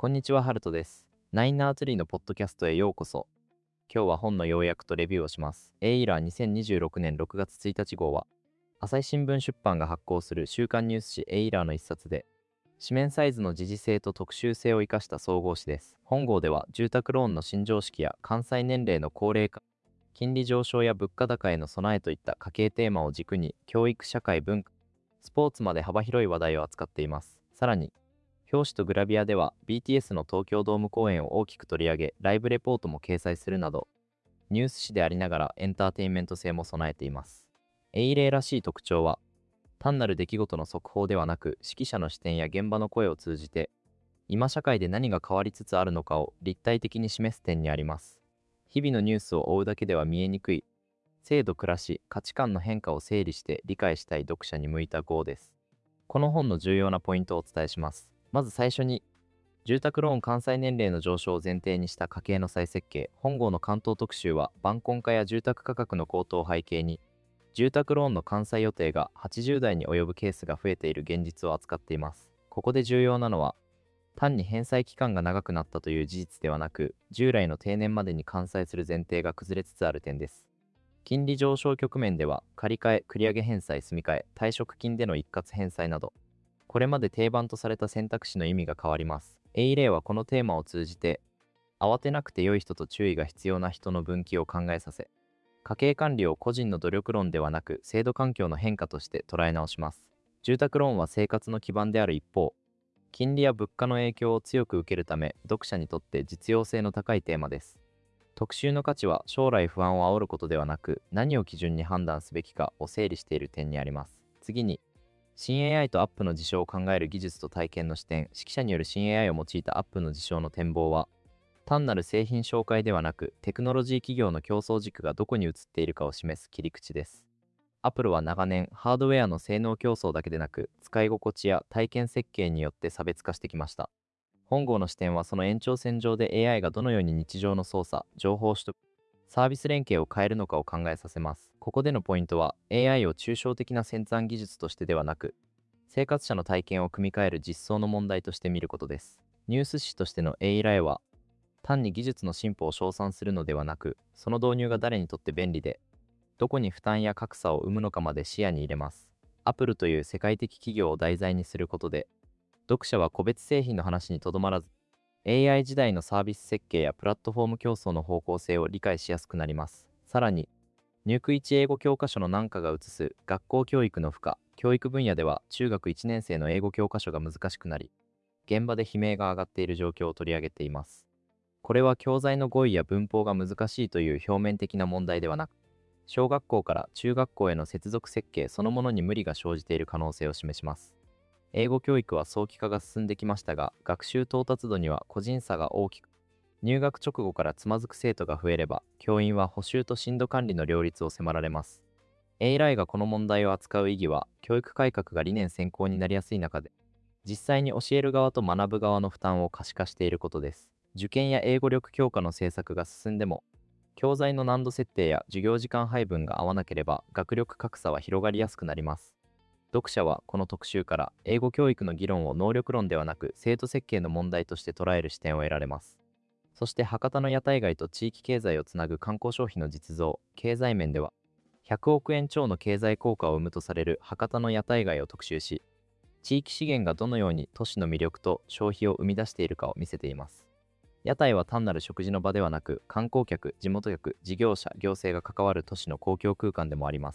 こんにちは、ハルトです。ナインナーツリーのポッドキャストへようこそ。今日は本の要約とレビューをします。エイラー2026年6月1日号は、朝日新聞出版が発行する週刊ニュース誌エイラーの一冊で、紙面サイズの時事性と特集性を生かした総合誌です。本号では、住宅ローンの新常識や関西年齢の高齢化、金利上昇や物価高への備えといった家計テーマを軸に、教育、社会、文化、スポーツまで幅広い話題を扱っています。さらに、表紙とグラビアでは BTS の東京ドーム公演を大きく取り上げ、ライブレポートも掲載するなど、ニュース誌でありながらエンターテインメント性も備えています。エイレイらしい特徴は、単なる出来事の速報ではなく、指揮者の視点や現場の声を通じて、今社会で何が変わりつつあるのかを立体的に示す点にあります。日々のニュースを追うだけでは見えにくい、制度、暮らし、価値観の変化を整理して理解したい読者に向いた号です。この本の重要なポイントをお伝えします。まず最初に、住宅ローン関西年齢の上昇を前提にした家計の再設計。本号の関東特集は、晩婚化や住宅価格の高騰を背景に、住宅ローンの完済予定が80代に及ぶケースが増えている現実を扱っています。ここで重要なのは、単に返済期間が長くなったという事実ではなく、従来の定年までに完済する前提が崩れつつある点です。金利上昇局面では、借り換え、繰り上げ返済、積み替え、退職金での一括返済など、これまで定番とされた選択肢の意味が変わります。エイレイはこのテーマを通じて、慌てなくて良い人と注意が必要な人の分岐を考えさせ、家計管理を個人の努力論ではなく制度環境の変化として捉え直します。住宅ローンは生活の基盤である一方、金利や物価の影響を強く受けるため、読者にとって実用性の高いテーマです。特集の価値は将来不安を煽ることではなく、何を基準に判断すべきかを整理している点にあります。次に、新 AI とアップの事象を考える技術と体験の視点。識者による新 AI を用いたアップの事象の展望は、単なる製品紹介ではなく、テクノロジー企業の競争軸がどこに移っているかを示す切り口です。アップルは長年、ハードウェアの性能競争だけでなく、使い心地や体験設計によって差別化してきました。本号の視点はその延長線上で AI がどのように日常の操作、情報取得、サービス連携を変えるのかを考えさせます。ここでのポイントは、AI を抽象的な先端技術としてではなく、生活者の体験を組み替える実装の問題として見ることです。ニュース誌としての AI ライは、単に技術の進歩を称賛するのではなく、その導入が誰にとって便利で、どこに負担や格差を生むのかまで視野に入れます。アップルという世界的企業を題材にすることで、読者は個別製品の話にとどまらず、AI 時代のサービス設計やプラットフォーム競争の方向性を理解しやすくなります。さらに、入区1英語教科書の難化が映す学校教育の負荷、教育分野では中学1年生の英語教科書が難しくなり、現場で悲鳴が上がっている状況を取り上げています。これは教材の語彙や文法が難しいという表面的な問題ではなく、小学校から中学校への接続設計そのものに無理が生じている可能性を示します。英語教育は早期化が進んできましたが、学習到達度には個人差が大きく、入学直後からつまずく生徒が増えれば、教員は補習と進度管理の両立を迫られます。AI がこの問題を扱う意義は、教育改革が理念先行になりやすい中で、実際に教える側と学ぶ側の負担を可視化していることです。受験や英語力強化の政策が進んでも、教材の難度設定や授業時間配分が合わなければ、学力格差は広がりやすくなります。読者はこの特集から英語教育の議論を能力論ではなく生徒設計の問題として捉える視点を得られます。そして博多の屋台街と地域経済をつなぐ観光消費の実像、経済面では100億円超の経済効果を生むとされる博多の屋台街を特集し、地域資源がどのように都市の魅力と消費を生み出しているかを見せています。屋台は単なる食事の場ではなく、観光客、地元客、事業者、行政が関わる都市の公共空間でもあります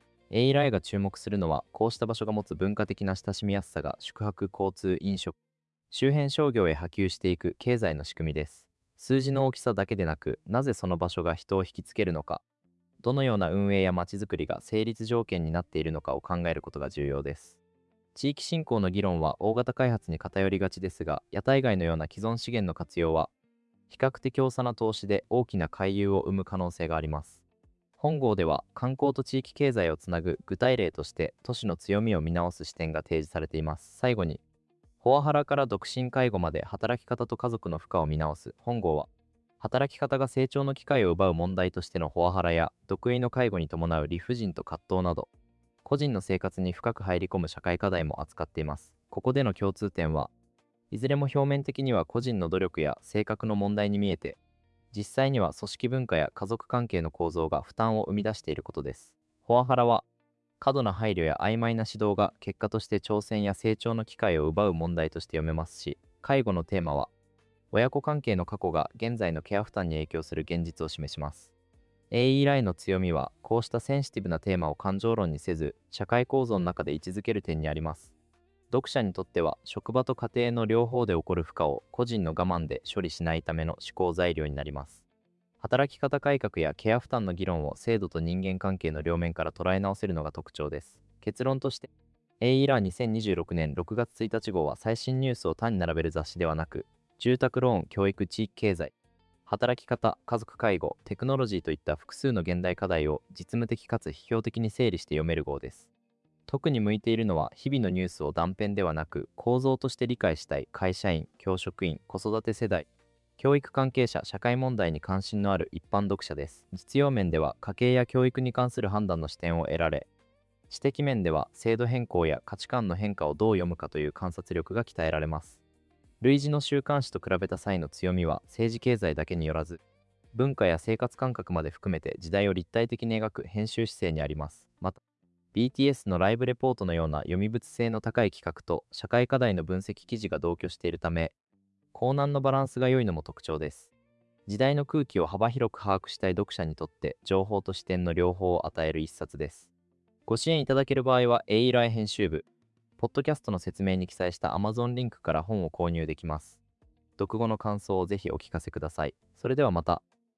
。AI が注目するのは、こうした場所が持つ文化的な親しみやすさが宿泊、交通、飲食、周辺商業へ波及していく経済の仕組みです。数字の大きさだけでなく、なぜその場所が人を引きつけるのか、どのような運営やまちづくりが成立条件になっているのかを考えることが重要です。地域振興の議論は大型開発に偏りがちですが、屋台街のような既存資源の活用は、比較的共差な投資で大きな回遊を生む可能性があります。本号では観光と地域経済をつなぐ具体例として都市の強みを見直す視点が提示されています。最後に、フォアハラから独身介護まで働き方と家族の負荷を見直す本号は、働き方が成長の機会を奪う問題としてのフォアハラや独身の介護に伴う理不尽と葛藤など、個人の生活に深く入り込む社会課題も扱っています。ここでの共通点は、 いずれも表面的には個人の努力や性格の問題に見えて、実際には組織文化や家族関係の構造が負担を生み出していることです。フォアハラは、過度な配慮や曖昧な指導が結果として挑戦や成長の機会を奪う問題として読めますし、介護のテーマは、親子関係の過去が現在のケア負担に影響する現実を示します。AELI の強みは、こうしたセンシティブなテーマを感情論にせず、社会構造の中で位置づける点にあります。読者にとっては、職場と家庭の両方で起こる負荷を個人の我慢で処理しないための思考材料になります。働き方改革やケア負担の議論を制度と人間関係の両面から捉え直せるのが特徴です。結論として、AELA2026 年6月1日号は最新ニュースを単に並べる雑誌ではなく、住宅ローン、教育、地域経済、働き方、家族介護、テクノロジーといった複数の現代課題を実務的かつ批評的に整理して読める号です。特に向いているのは、日々のニュースを断片ではなく構造として理解したい会社員、教職員、子育て世代、教育関係者、社会問題に関心のある一般読者です。実用面では家計や教育に関する判断の視点を得られ、知的面では制度変更や価値観の変化をどう読むかという観察力が鍛えられます。類似の週刊誌と比べた際の強みは政治経済だけによらず、文化や生活感覚まで含めて時代を立体的に描く編集姿勢にあります。また、BTS のライブレポートのような読み物性の高い企画と社会課題の分析記事が同居しているため、高難のバランスが良いのも特徴です。時代の空気を幅広く把握したい読者にとって情報と視点の両方を与える一冊です。ご支援いただける場合は AELI 編集部、ポッドキャストの説明に記載した Amazon リンクから本を購入できます。読後の感想をぜひお聞かせください。それではまた。